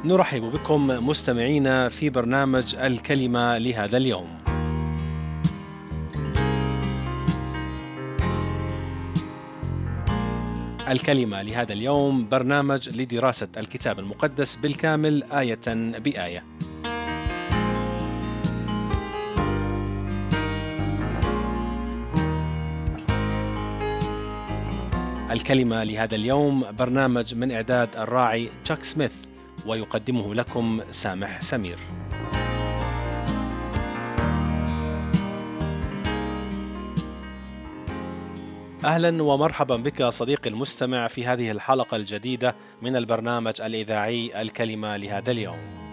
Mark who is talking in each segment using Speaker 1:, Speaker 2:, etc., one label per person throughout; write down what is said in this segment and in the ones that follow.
Speaker 1: نرحب بكم مستمعينا في برنامج الكلمة لهذا اليوم. الكلمة لهذا اليوم برنامج لدراسة الكتاب المقدس بالكامل آية بآية. الكلمة لهذا اليوم برنامج من إعداد الراعي تشاك سميث، ويقدمه لكم سامح سمير. أهلا ومرحبا بك صديقي المستمع في هذه الحلقة الجديدة من البرنامج الإذاعي الكلمة لهذا اليوم.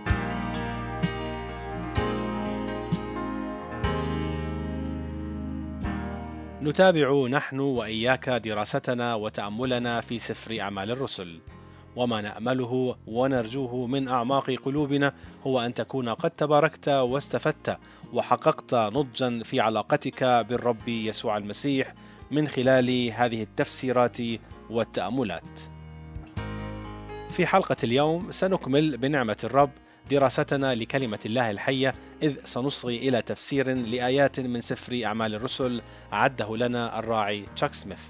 Speaker 1: نتابع نحن وإياك دراستنا وتأملنا في سفر أعمال الرسل، وما نأمله ونرجوه من أعماق قلوبنا هو أن تكون قد تباركت واستفدت وحققت نضجا في علاقتك بالرب يسوع المسيح من خلال هذه التفسيرات والتأملات. في حلقة اليوم سنكمل بنعمة الرب دراستنا لكلمة الله الحية، إذ سنصغي إلى تفسير لآيات من سفر أعمال الرسل عده لنا الراعي تشاك سميث.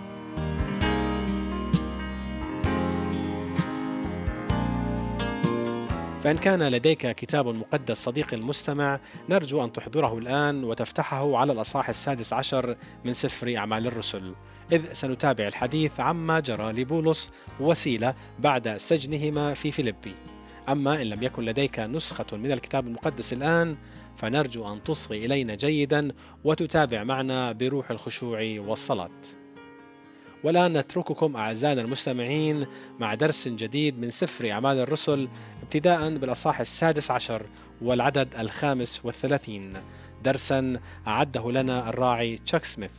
Speaker 1: فإن كان لديك كتاب مقدس صديقي المستمع، نرجو أن تحضره الآن وتفتحه على الأصحاح 16 من سفر أعمال الرسل، إذ سنتابع الحديث عما جرى لبولس وسيلة بعد سجنهما في فيلبي. أما إن لم يكن لديك نسخة من الكتاب المقدس الآن، فنرجو أن تصغي إلينا جيدا وتتابع معنا بروح الخشوع والصلاة. والآن نترككم أعزائنا المستمعين مع درس جديد من سفر أعمال الرسل، ابتداء بالأصحاح 16 والعدد 35، درسا أعده لنا الراعي تشاك سميث.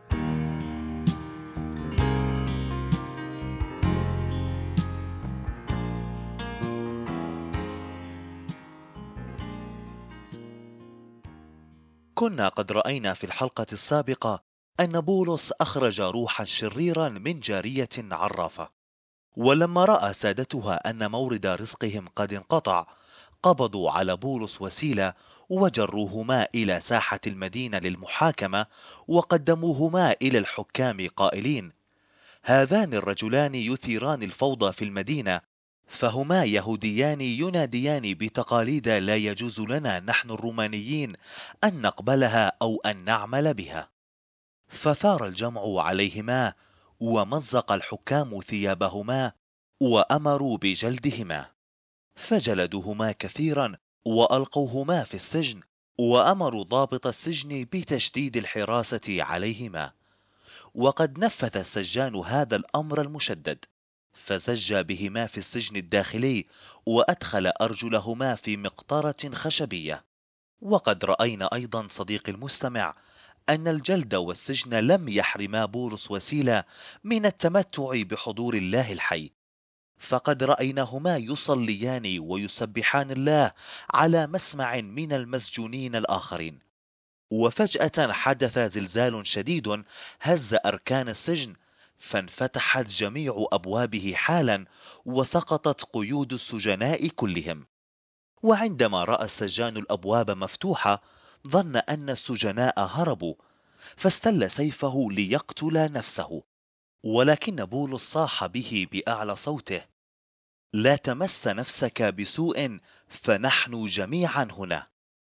Speaker 2: كنا قد رأينا في الحلقة السابقة أن بولس أخرج روحا شريرا من جارية عرافة، ولما رأى سادتها أن مورد رزقهم قد انقطع، قبضوا على بولس وسيلة وجروهما إلى ساحة المدينة للمحاكمة، وقدموهما إلى الحكام قائلين: هذان الرجلان يثيران الفوضى في المدينة، فهما يهوديان يناديان بتقاليد لا يجوز لنا نحن الرومانيين أن نقبلها أو أن نعمل بها. فثار الجمع عليهما، ومزق الحكام ثيابهما، وأمروا بجلدهما، فجلدوهما كثيرا وألقوهما في السجن، وأمروا ضابط السجن بتشديد الحراسة عليهما. وقد نفذ السجان هذا الأمر المشدد، فزج بهما في السجن الداخلي، وأدخل أرجلهما في مقطرة خشبية. وقد رأينا أيضا صديقي المستمع أن الجلد والسجن لم يحرما بولس وسيلة من التمتع بحضور الله الحي، فقد رأيناهما يصليان ويسبحان الله على مسمع من المسجونين الآخرين. وفجأة حدث زلزال شديد هز أركان السجن، فانفتحت جميع أبوابه حالا، وسقطت قيود السجناء كلهم. وعندما رأى السجان الأبواب مفتوحة، ظن أن السجناء هربوا، فاستل سيفه ليقتل نفسه. ولكن بولس صاح به بأعلى صوته: لا تمس نفسك بسوء، فنحن جميعا هنا.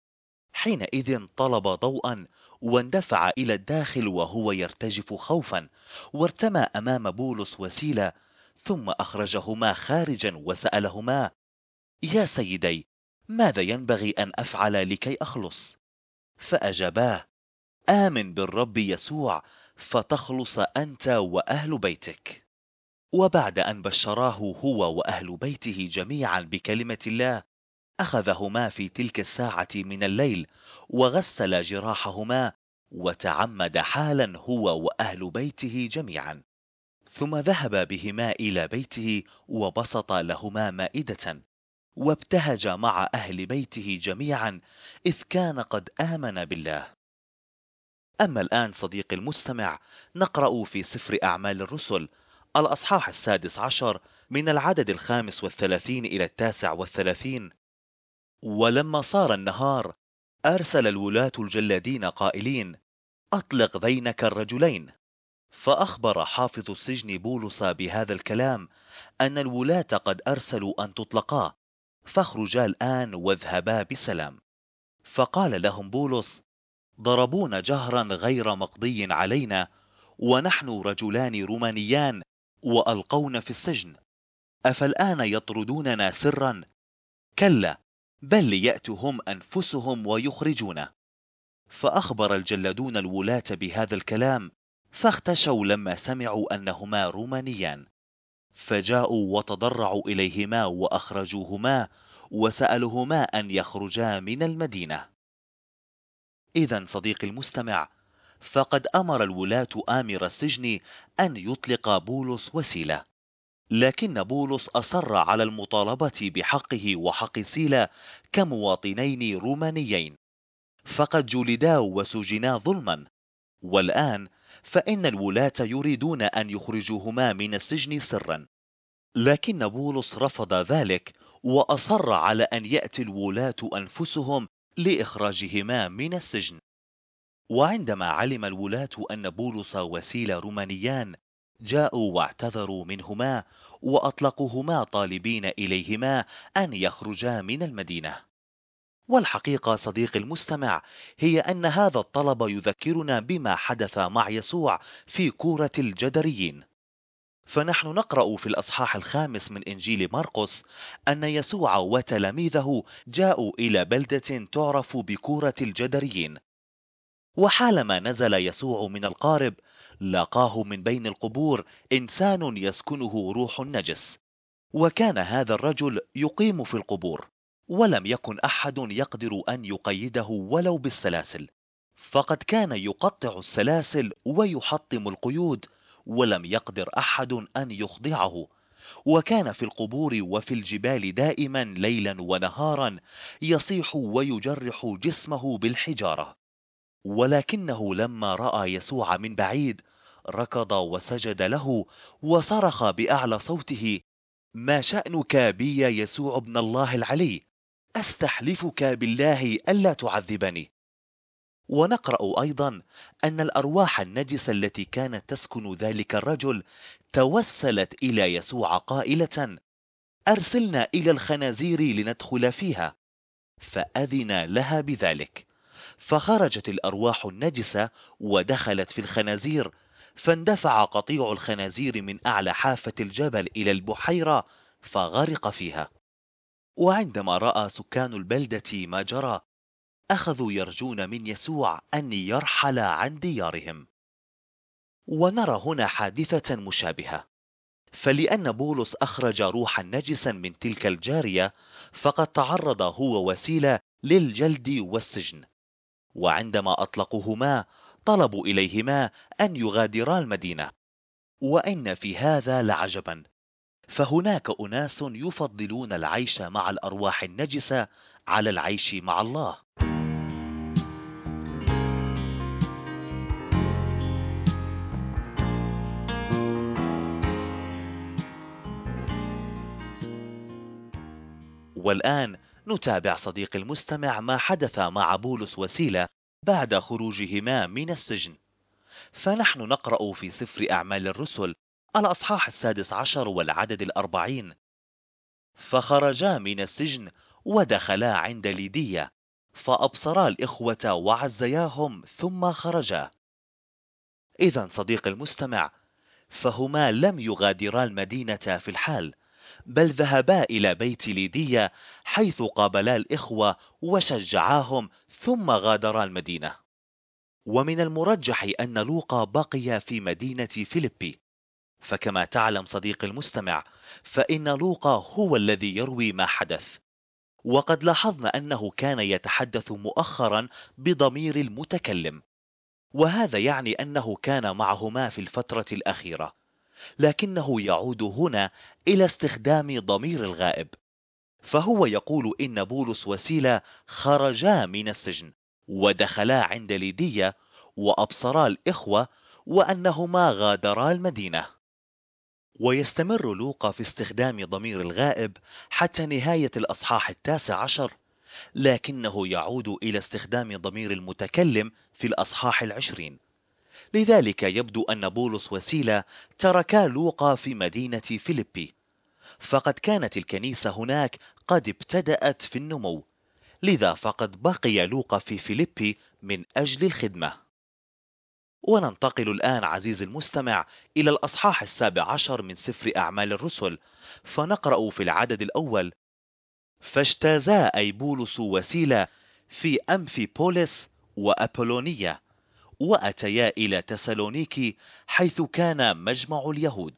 Speaker 2: حينئذ طلب ضوءا، واندفع إلى الداخل وهو يرتجف خوفا، وارتمى أمام بولس وسيلة، ثم أخرجهما خارجا وسألهما: يا سيدي، ماذا ينبغي أن أفعل لكي أخلص؟ فأجاباه: آمن بالرب يسوع فتخلص أنت وأهل بيتك. وبعد أن بشراه هو وأهل بيته جميعا بكلمة الله، أخذهما في تلك الساعة من الليل، وغسل جراحهما، وتعمد حالا هو وأهل بيته جميعا. ثم ذهب بهما إلى بيته، وبسط لهما مائدة، وابتهج مع أهل بيته جميعا، إذ كان قد آمن بالله. أما الآن صديقي المستمع، نقرأ في سفر أعمال الرسل الأصحاح 16 من العدد 35 إلى 39. ولما صار النهار أرسل الولاة الجلادين قائلين: أطلق ذينك الرجلين. فأخبر حافظ السجن بولس بهذا الكلام أن الولاة قد أرسلوا أن تطلقا، فاخرجا الآن واذهبا بسلام. فقال لهم بولس: ضربونا جهرا غير مقضي علينا، ونحن رجلان رومانيان، وألقونا في السجن، أفالآن يطردوننا سرا؟ كلا، بل ليأتوا هم أنفسهم ويخرجونا. فأخبر الجلادون الولاة بهذا الكلام، فاختشوا لما سمعوا أنهما رومانيان، فجاءوا وتضرعوا إليهما وأخرجوهما، وسألهما أن يخرجا من المدينة. إذا صديقي المستمع، فقد أمر الولاة آمر السجن أن يطلق بولس وسيلة، لكن بولس أصر على المطالبة بحقه وحق سيلة كمواطنين رومانيين، فقد جلدا وسجنا ظلما، والآن فإن الولاة يريدون أن يخرجوهما من السجن سرا. لكن بولس رفض ذلك، وأصر على أن يأتي الولاة أنفسهم لإخراجهما من السجن. وعندما علم الولاة أن بولس وسيلة رومانيان، جاءوا واعتذروا منهما، وأطلقوهما طالبين إليهما أن يخرجا من المدينة. والحقيقة صديقي المستمع هي أن هذا الطلب يذكرنا بما حدث مع يسوع في كورة الجدريين. فنحن نقرأ في الأصحاح 5 من إنجيل مرقس أن يسوع وتلاميذه جاءوا إلى بلدة تعرف بكورة الجدريين، وحالما نزل يسوع من القارب لاقاه من بين القبور إنسان يسكنه روح نجس، وكان هذا الرجل يقيم في القبور، ولم يكن أحد يقدر أن يقيده ولو بالسلاسل، فقد كان يقطع السلاسل ويحطم القيود، ولم يقدر أحد أن يخضعه، وكان في القبور وفي الجبال دائما ليلا ونهارا يصيح ويجرح جسمه بالحجارة. ولكنه لما رأى يسوع من بعيد ركض وسجد له، وصرخ بأعلى صوته: ما شأنك بي يا يسوع ابن الله العلي؟ أستحلفك بالله ألا تعذبني. ونقرأ أيضا أن الأرواح النجسة التي كانت تسكن ذلك الرجل توسلت إلى يسوع قائلة: أرسلنا إلى الخنازير لندخل فيها، فأذن لها بذلك. فخرجت الأرواح النجسة ودخلت في الخنازير، فاندفع قطيع الخنازير من أعلى حافة الجبل إلى البحيرة، فغرق فيها. وعندما رأى سكان البلدة ما جرى، أخذوا يرجون من يسوع أن يرحل عن ديارهم. ونرى هنا حادثة مشابهة، فلأن بولس أخرج روحا نجسا من تلك الجارية، فقد تعرض هو وسيلة للجلد والسجن، وعندما أطلقوهما طلبوا إليهما أن يغادرا المدينة. وإن في هذا لعجبا، فهناك أناس يفضلون العيش مع الأرواح النجسة على العيش مع الله. والآن نتابع صديقي المستمع ما حدث مع بولس وسيلة بعد خروجهما من السجن. فنحن نقرأ في سفر أعمال الرسل الأصحاح 16 والعدد 40: فخرجا من السجن ودخلا عند ليدية، فأبصرا الإخوة وعزياهم ثم خرجا. إذا صديقي المستمع، فهما لم يغادرا المدينة في الحال، بل ذهبا إلى بيت ليدية حيث قابلا الإخوة وشجعاهم، ثم غادرا المدينة. ومن المرجح أن لوقا بقي في مدينة فيلبي، فكما تعلم صديقي المستمع فإن لوقا هو الذي يروي ما حدث، وقد لاحظنا أنه كان يتحدث مؤخرا بضمير المتكلم، وهذا يعني أنه كان معهما في الفترة الأخيرة، لكنه يعود هنا إلى استخدام ضمير الغائب، فهو يقول إن بولس وسيلة خرجا من السجن ودخلا عند ليدية وأبصرا الإخوة، وأنهما غادرا المدينة. ويستمر لوقا في استخدام ضمير الغائب حتى نهاية الأصحاح 19، لكنه يعود إلى استخدام ضمير المتكلم في الأصحاح 20. لذلك يبدو أن بولس وسيلة تركا لوقا في مدينة فيليبي، فقد كانت الكنيسة هناك قد ابتدأت في النمو، لذا فقد بقي لوقا في فيليبي من أجل الخدمة. وننتقل الآن عزيزي المستمع إلى الأصحاح 17 من سفر أعمال الرسل، فنقرأ في العدد الأول: فاجتازا أي بولس وسيلة في أمفيبوليس وأبولونية، وأتيا إلى تسالونيكي حيث كان مجمع اليهود.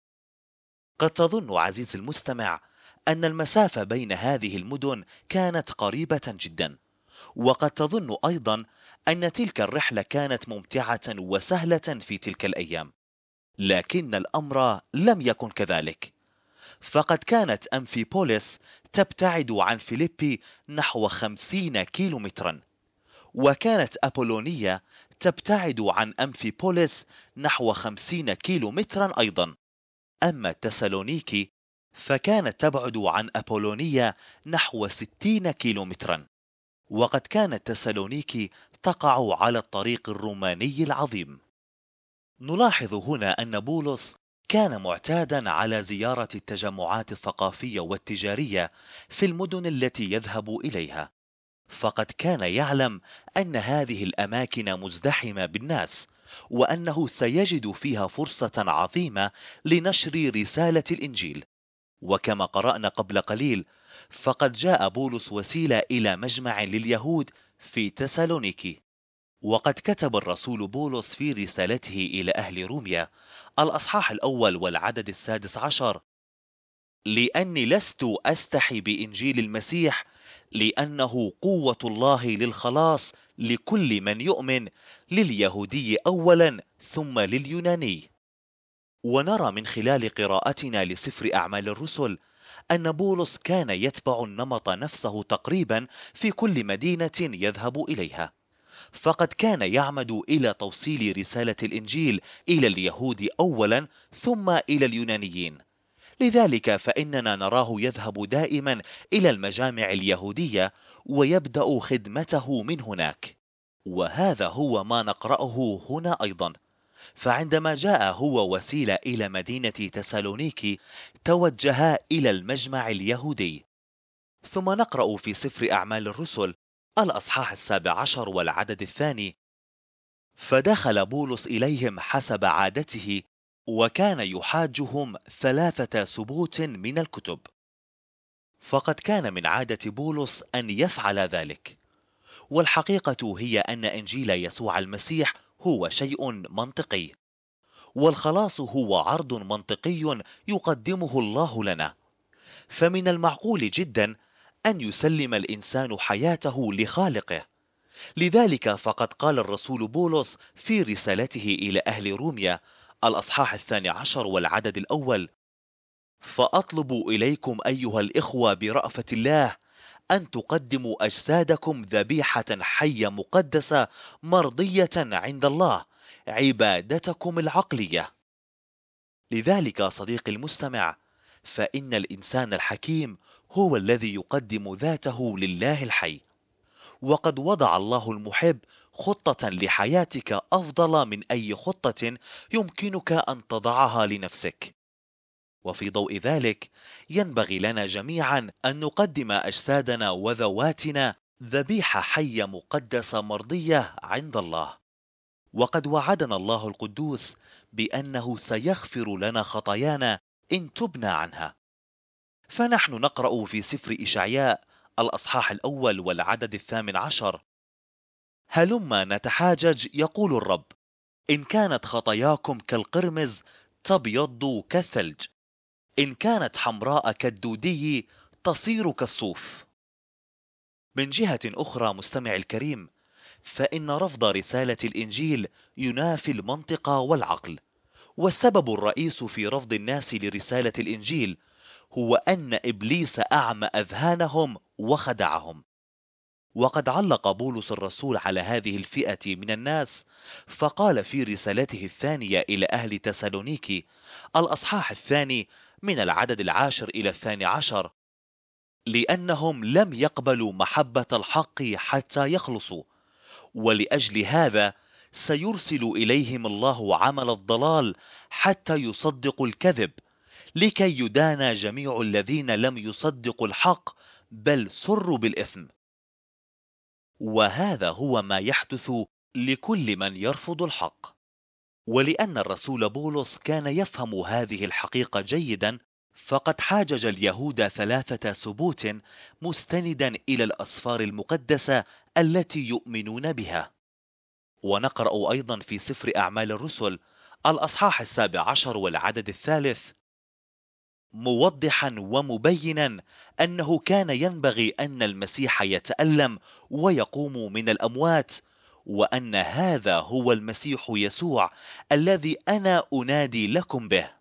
Speaker 2: قد تظن عزيزي المستمع أن المسافة بين هذه المدن كانت قريبة جدا، وقد تظن أيضا أن تلك الرحلة كانت ممتعة وسهلة في تلك الأيام، لكن الأمر لم يكن كذلك. فقد كانت أمفيبوليس تبتعد عن فيليبي نحو 50 كيلومترا، وكانت أبولونية تبتعد عن أمفيبوليس نحو 50 كيلومترا أيضا. أما تسالونيكي فكانت تبعد عن أبولونية نحو 60 كيلومترا، وقد كانت تسالونيكي تقع على الطريق الروماني العظيم. نلاحظ هنا أن بولس كان معتادا على زيارة التجمعات الثقافية والتجارية في المدن التي يذهب إليها، فقد كان يعلم أن هذه الأماكن مزدحمة بالناس، وأنه سيجد فيها فرصة عظيمة لنشر رسالة الإنجيل. وكما قرأنا قبل قليل، فقد جاء بولس وسيلة إلى مجمع لليهود في تسالونيكي. وقد كتب الرسول بولس في رسالته إلى أهل روميا الأصحاح الأول والعدد 16: لأني لست أستحي بإنجيل المسيح، لأنه قوة الله للخلاص لكل من يؤمن، لليهودي أولا ثم لليوناني. ونرى من خلال قراءتنا لسفر أعمال الرسل أن بولس كان يتبع النمط نفسه تقريبا في كل مدينة يذهب إليها، فقد كان يعمد إلى توصيل رسالة الإنجيل إلى اليهود أولا ثم إلى اليونانيين. لذلك فإننا نراه يذهب دائما إلى المجامع اليهودية ويبدأ خدمته من هناك. وهذا هو ما نقرأه هنا أيضا، فعندما جاء هو وسيلة إلى مدينة تسالونيكي توجها إلى المجمع اليهودي. ثم نقرأ في سفر أعمال الرسل الأصحاح 17 والعدد 2: فدخل بولس إليهم حسب عادته، وكان يحاجهم 3 سبوت من الكتب. فقد كان من عادة بولس أن يفعل ذلك، والحقيقة هي أن إنجيل يسوع المسيح هو شيء منطقي، والخلاص هو عرض منطقي يقدمه الله لنا. فمن المعقول جدا أن يسلم الإنسان حياته لخالقه. لذلك فقد قال الرسول بولس في رسالته إلى أهل روميا الأصحاح 12 والعدد الأول: فأطلب إليكم أيها الإخوة برأفة الله أن تقدموا أجسادكم ذبيحة حية مقدسة مرضية عند الله، عبادتكم العقلية. لذلك صديقي المستمع، فإن الإنسان الحكيم هو الذي يقدم ذاته لله الحي، وقد وضع الله المحب خطة لحياتك أفضل من أي خطة يمكنك أن تضعها لنفسك. وفي ضوء ذلك ينبغي لنا جميعا أن نقدم أجسادنا وذواتنا ذبيحة حية مقدسة مرضية عند الله. وقد وعدنا الله القدوس بأنه سيغفر لنا خطايانا إن تبنا عنها. فنحن نقرأ في سفر إشعياء الأصحاح الأول والعدد 18: هلما نتحاجج يقول الرب، إن كانت خطاياكم كالقرمز تبيض كالثلج، إن كانت حمراء كالدودي تصير كالصوف. من جهة أخرى مستمع الكريم، فإن رفض رسالة الإنجيل ينافي المنطق والعقل، والسبب الرئيس في رفض الناس لرسالة الإنجيل هو أن إبليس أعمى أذهانهم وخدعهم. وقد علق بولس الرسول على هذه الفئة من الناس، فقال في رسالته الثانية إلى أهل تسالونيكي الأصحاح الثاني من العدد 10 إلى 12: لأنهم لم يقبلوا محبة الحق حتى يخلصوا، ولأجل هذا سيرسل إليهم الله عمل الضلال حتى يصدقوا الكذب، لكي يدان جميع الذين لم يصدقوا الحق بل سروا بالإثم. وهذا هو ما يحدث لكل من يرفض الحق. ولأن الرسول بولس كان يفهم هذه الحقيقة جيدا، فقد حاجج اليهود 3 سبوت مستندا إلى الأسفار المقدسة التي يؤمنون بها. ونقرأ أيضا في سفر أعمال الرسل الأصحاح 17 والعدد 3، موضحا ومبينا أنه كان ينبغي أن المسيح يتألم ويقوم من الأموات، وأن هذا هو المسيح يسوع الذي أنا أنادي لكم به.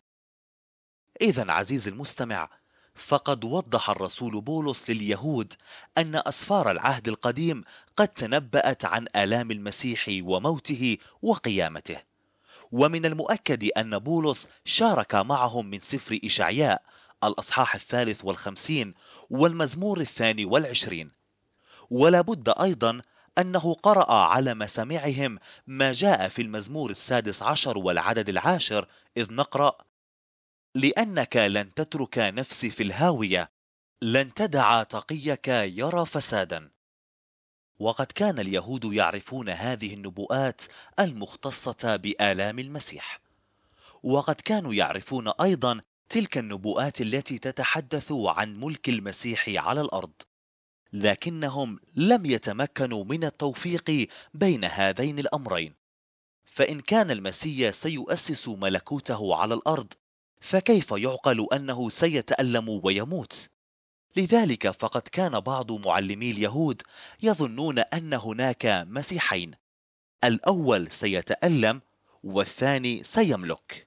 Speaker 2: إذن عزيزي المستمع، فقد وضح الرسول بولس لليهود أن أسفار العهد القديم قد تنبأت عن آلام المسيح وموته وقيامته. ومن المؤكد أن بولس شارك معهم من سفر إشعياء الأصحاح 53 والمزمور 22. ولا بد أيضا أنه قرأ على مسامعهم ما جاء في المزمور 16 والعدد 10، إذ نقرأ: لأنك لن تترك نفسي في الهاوية، لن تدع تقيك يرى فسادا. وقد كان اليهود يعرفون هذه النبوءات المختصة بآلام المسيح، وقد كانوا يعرفون أيضا تلك النبوءات التي تتحدث عن ملك المسيح على الأرض، لكنهم لم يتمكنوا من التوفيق بين هذين الأمرين. فإن كان المسيح سيؤسس ملكوته على الأرض، فكيف يعقل أنه سيتألم ويموت؟ لذلك فقد كان بعض معلمي اليهود يظنون أن هناك مسيحين، الأول سيتألم والثاني سيملك.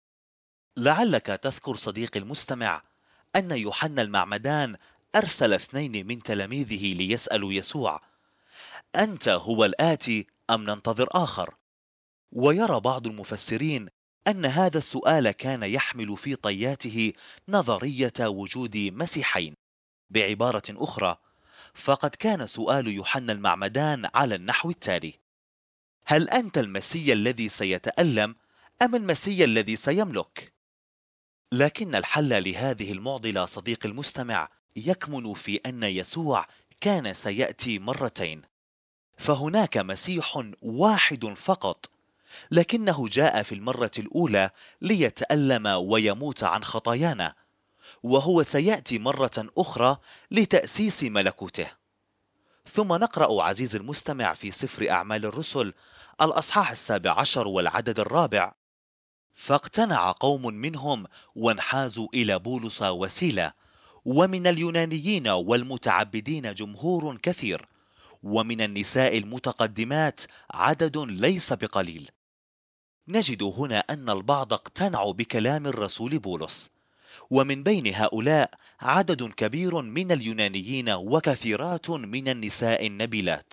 Speaker 2: لعلك تذكر صديقي المستمع أن يوحنا المعمدان أرسل 2 من تلاميذه ليسألوا يسوع: أنت هو الآتي أم ننتظر آخر؟ ويرى بعض المفسرين أن هذا السؤال كان يحمل في طياته نظرية وجود مسيحين. بعبارة أخرى، فقد كان سؤال يوحنا المعمدان على النحو التالي: هل أنت المسيح الذي سيتألم أم المسيح الذي سيملك؟ لكن الحل لهذه المعضلة صديقي المستمع يكمن في أن يسوع كان سيأتي مرتين، فهناك مسيح واحد فقط، لكنه جاء في المرة الأولى ليتألم ويموت عن خطايانا، وهو سيأتي مرة أخرى لتأسيس ملكوته. ثم نقرأ عزيزي المستمع في سفر أعمال الرسل الأصحاح 17 والعدد 4: فاقتنع قوم منهم وانحازوا إلى بولس وسيلة، ومن اليونانيين والمتعبدين جمهور كثير، ومن النساء المتقدمات عدد ليس بقليل. نجد هنا أن البعض اقتنعوا بكلام الرسول بولس، ومن بين هؤلاء عدد كبير من اليونانيين وكثيرات من النساء النبيلات.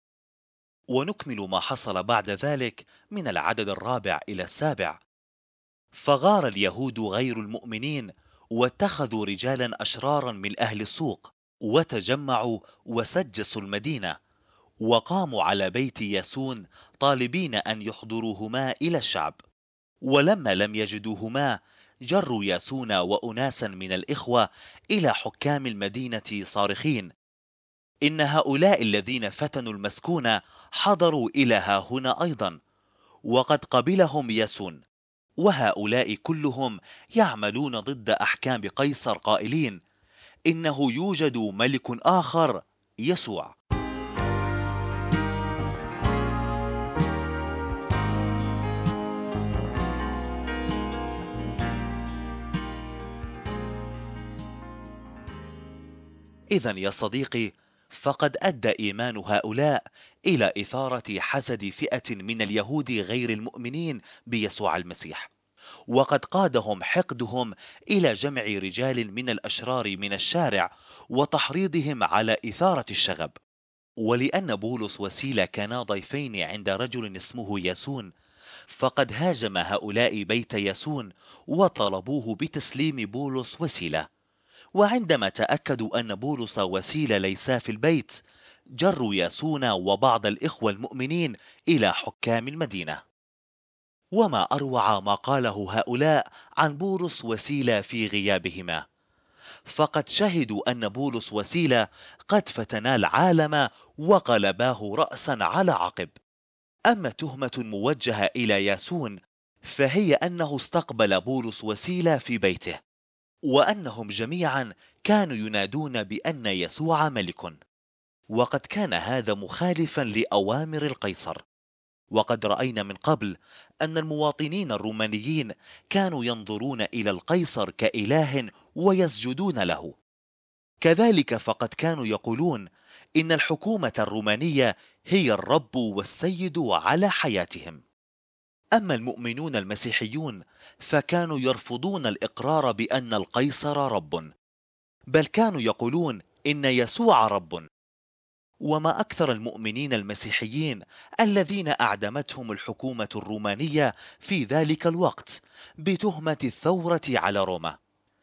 Speaker 2: ونكمل ما حصل بعد ذلك من العدد 4 إلى 7: فغار اليهود غير المؤمنين، واتخذوا رجالا أشرارا من أهل السوق، وتجمعوا وسجسوا المدينة، وقاموا على بيت ياسون طالبين أن يحضروهما إلى الشعب. ولما لم يجدوهما، جروا ياسون وأناسا من الإخوة إلى حكام المدينة صارخين: إن هؤلاء الذين فتنوا المسكون حضروا إلى ها هنا أيضا، وقد قبلهم ياسون، وهؤلاء كلهم يعملون ضد أحكام قيصر قائلين: إنه يوجد ملك آخر يسوع. إذن يا صديقي، فقد أدى إيمان هؤلاء إلى إثارة حسد فئة من اليهود غير المؤمنين بيسوع المسيح، وقد قادهم حقدهم إلى جمع رجال من الأشرار من الشارع وتحريضهم على إثارة الشغب. ولأن بولس وسيلة كانا ضيفين عند رجل اسمه ياسون، فقد هاجم هؤلاء بيت ياسون وطلبوه بتسليم بولس وسيلة. وعندما تأكدوا أن بولس وسيلة ليسا في البيت، جروا ياسون وبعض الإخوة المؤمنين إلى حكام المدينة. وما أروع ما قاله هؤلاء عن بولس وسيلة في غيابهما، فقد شهدوا أن بولس وسيلة قد فتنا العالم وقلباه رأسا على عقب. أما تهمة موجهة إلى ياسون فهي أنه استقبل بولس وسيلة في بيته، وأنهم جميعا كانوا ينادون بأن يسوع ملك، وقد كان هذا مخالفا لأوامر القيصر. وقد رأينا من قبل أن المواطنين الرومانيين كانوا ينظرون إلى القيصر كإله ويسجدون له. كذلك فقد كانوا يقولون إن الحكومة الرومانية هي الرب والسيد على حياتهم. أما المؤمنون المسيحيون فكانوا يرفضون الإقرار بأن القيصر رب، بل كانوا يقولون إن يسوع رب. وما أكثر المؤمنين المسيحيين الذين أعدمتهم الحكومة الرومانية في ذلك الوقت بتهمة الثورة على روما.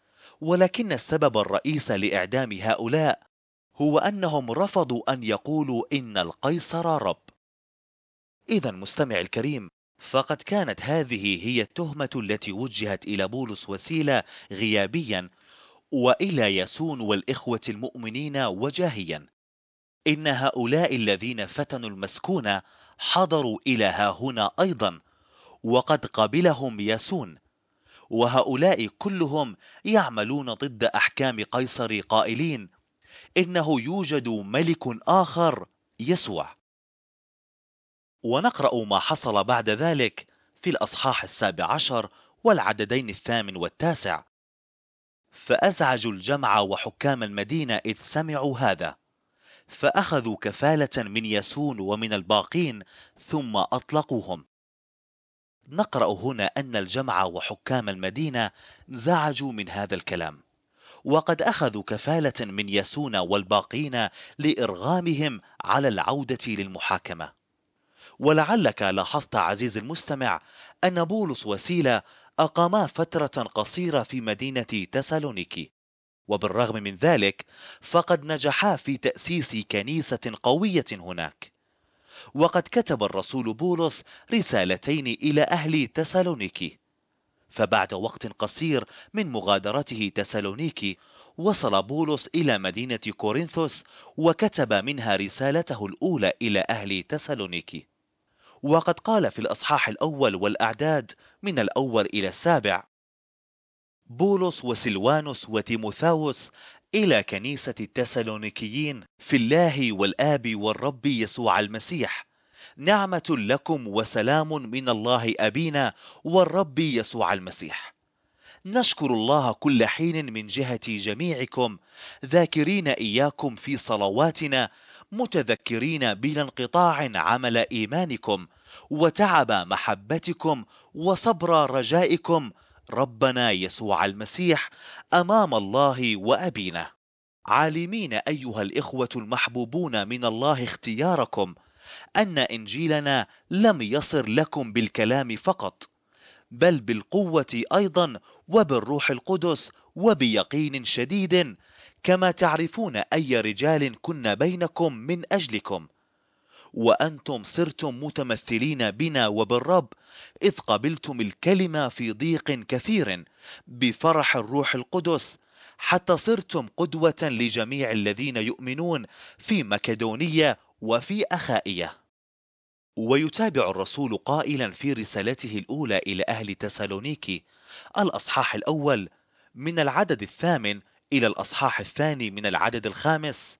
Speaker 2: ولكن السبب الرئيس لإعدام هؤلاء هو أنهم رفضوا أن يقولوا إن القيصر رب. إذا مستمع الكريم، فقد كانت هذه هي التهمة التي وجهت إلى بولس وسيلة غيابيا، وإلى ياسون والإخوة المؤمنين وجاهيا. إن هؤلاء الذين فتنوا المسكون حضروا إلى هاهنا أيضا، وقد قبلهم ياسون. وهؤلاء كلهم يعملون ضد أحكام قيصر قائلين إنه يوجد ملك آخر يسوع. ونقرأ ما حصل بعد ذلك في الأصحاح 17 والعددين 8 و9. فأزعجوا الجمع وحكام المدينة إذ سمعوا هذا، فأخذوا كفالة من ياسون ومن الباقين ثم أطلقوهم. نقرأ هنا أن الجمع وحكام المدينة زعجوا من هذا الكلام، وقد أخذوا كفالة من ياسون والباقين لإرغامهم على العودة للمحاكمة. ولعلك لاحظت عزيز المستمع أن بولس وسيلة أقاما فترة قصيرة في مدينة تسالونيكي، وبالرغم من ذلك فقد نجحا في تأسيس كنيسة قوية هناك. وقد كتب الرسول بولس رسالتين إلى أهل تسالونيكي. فبعد وقت قصير من مغادرته تسالونيكي وصل بولس إلى مدينة كورنثوس، وكتب منها رسالته الأولى إلى أهل تسالونيكي. وقد قال في الأصحاح الأول والأعداد من الأول إلى السابع: بولس وسلوانوس وتيموثاوس إلى كنيسة التسالونيكيين في الله والآب والرب يسوع المسيح، نعمة لكم وسلام من الله أبينا والرب يسوع المسيح. نشكر الله كل حين من جهة جميعكم، ذاكرين إياكم في صلواتنا، متذكرين بلا انقطاع عمل إيمانكم وتعب محبتكم وصبر رجائكم ربنا يسوع المسيح أمام الله وأبينا، عالمين أيها الإخوة المحبوبون من الله اختياركم أن إنجيلنا لم يصر لكم بالكلام فقط، بل بالقوة أيضا وبالروح القدس وبيقين شديد، كما تعرفون أي رجال كنا بينكم من أجلكم. وأنتم صرتم متمثلين بنا وبالرب، إذ قبلتم الكلمة في ضيق كثير بفرح الروح القدس، حتى صرتم قدوة لجميع الذين يؤمنون في مكدونية وفي أخائية. ويتابع الرسول قائلا في رسالته الأولى إلى أهل تسالونيكي الأصحاح الأول من العدد 8 إلى الأصحاح 2 من العدد 5: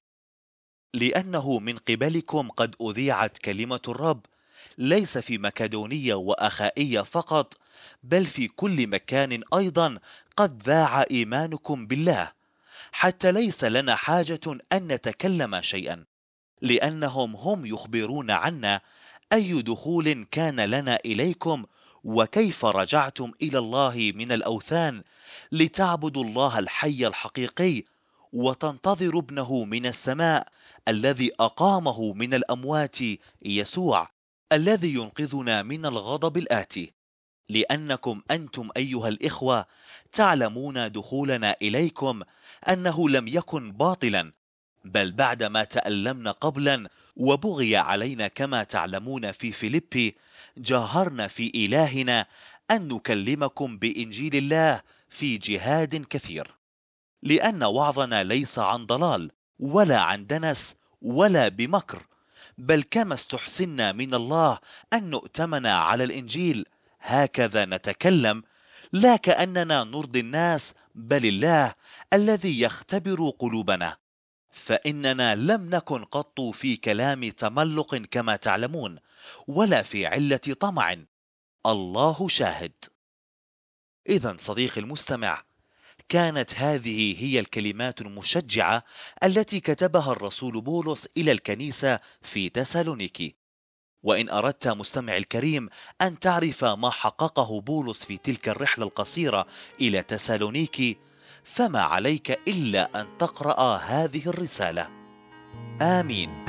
Speaker 2: لأنه من قبلكم قد أذيعت كلمة الرب، ليس في مكدونية وأخائية فقط، بل في كل مكان أيضا قد ذاع إيمانكم بالله، حتى ليس لنا حاجة أن نتكلم شيئا، لأنهم هم يخبرون عنا أي دخول كان لنا إليكم، وكيف رجعتم إلى الله من الأوثان لتعبدوا الله الحي الحقيقي، وتنتظروا ابنه من السماء الذي أقامه من الأموات يسوع الذي ينقذنا من الغضب الآتي. لأنكم أنتم أيها الإخوة تعلمون دخولنا إليكم أنه لم يكن باطلا، بل بعدما تألمنا قبلا وبغي علينا كما تعلمون في فيليبي، جاهرنا في إلهنا أن نكلمكم بإنجيل الله في جهاد كثير، لأن وعظنا ليس عن ضلال ولا عن دنس ولا بمكر، بل كما استحسنا من الله أن نؤتمن على الإنجيل هكذا نتكلم، لا كأننا نرضي الناس بل الله الذي يختبر قلوبنا. فإننا لم نكن قط في كلام تملق كما تعلمون، ولا في علة طمع، الله شاهد. إذا صديقي المستمع، كانت هذه هي الكلمات المشجعة التي كتبها الرسول بولس إلى الكنيسة في تسالونيكي. وإن أردت مستمع الكريم أن تعرف ما حققه بولس في تلك الرحلة القصيرة إلى تسالونيكي، فما عليك إلا أن تقرأ هذه الرسالة. آمين.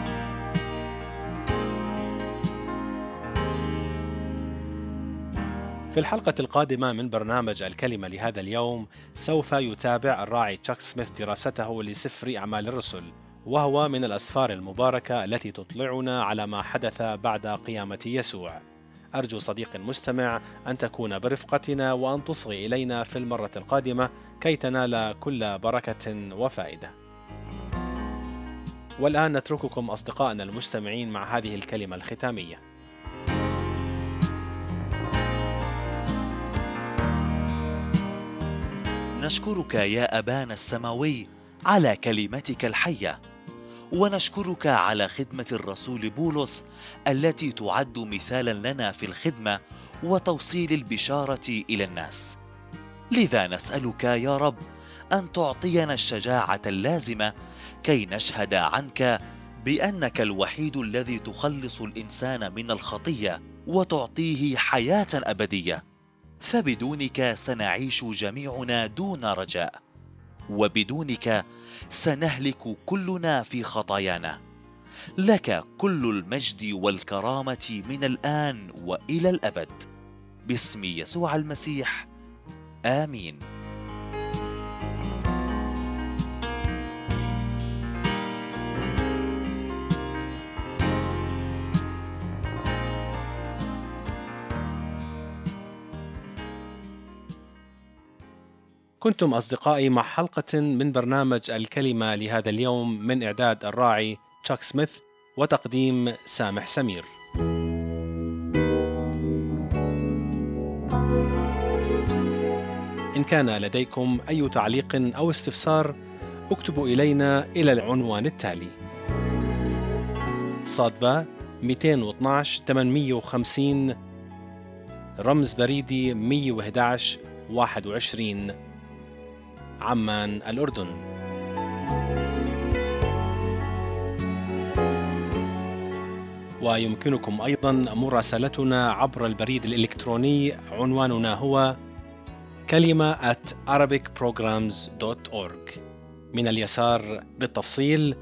Speaker 1: في الحلقة القادمة من برنامج الكلمة لهذا اليوم سوف يتابع الراعي تشاك سميث دراسته لسفر أعمال الرسل، وهو من الأسفار المباركة التي تطلعنا على ما حدث بعد قيامة يسوع. أرجو صديقي المستمع أن تكون برفقتنا وأن تصغي إلينا في المرة القادمة كي تنال كل بركة وفائدة. والآن نترككم أصدقائنا المستمعين مع هذه الكلمة الختامية.
Speaker 2: نشكرك يا أبانا السماوي على كلمتك الحية، ونشكرك على خدمة الرسول بولس التي تعد مثالا لنا في الخدمة وتوصيل البشارة إلى الناس. لذا نسألك يا رب أن تعطينا الشجاعة اللازمة كي نشهد عنك بأنك الوحيد الذي تخلص الإنسان من الخطية وتعطيه حياة أبدية، فبدونك سنعيش جميعنا دون رجاء، وبدونك سنهلك كلنا في خطايانا. لك كل المجد والكرامة من الآن وإلى الأبد، باسم يسوع المسيح، آمين.
Speaker 1: كنتم أصدقائي مع حلقة من برنامج الكلمة لهذا اليوم من إعداد الراعي تشاك سميث وتقديم سامح سمير. إن كان لديكم أي تعليق أو استفسار اكتبوا إلينا إلى العنوان التالي: صادبة 212 850 رمز بريدي 111 21 عمان الأردن. ويمكنكم أيضا مراسلتنا عبر البريد الإلكتروني، عنواننا هو kalima@arabicprograms.org. من اليسار بالتفصيل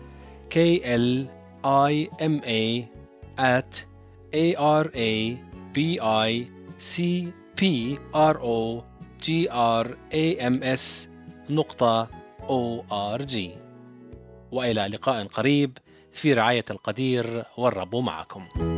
Speaker 1: KLIMA@arabicprograms.org. وإلى لقاء قريب في رعاية القدير، والرب معكم.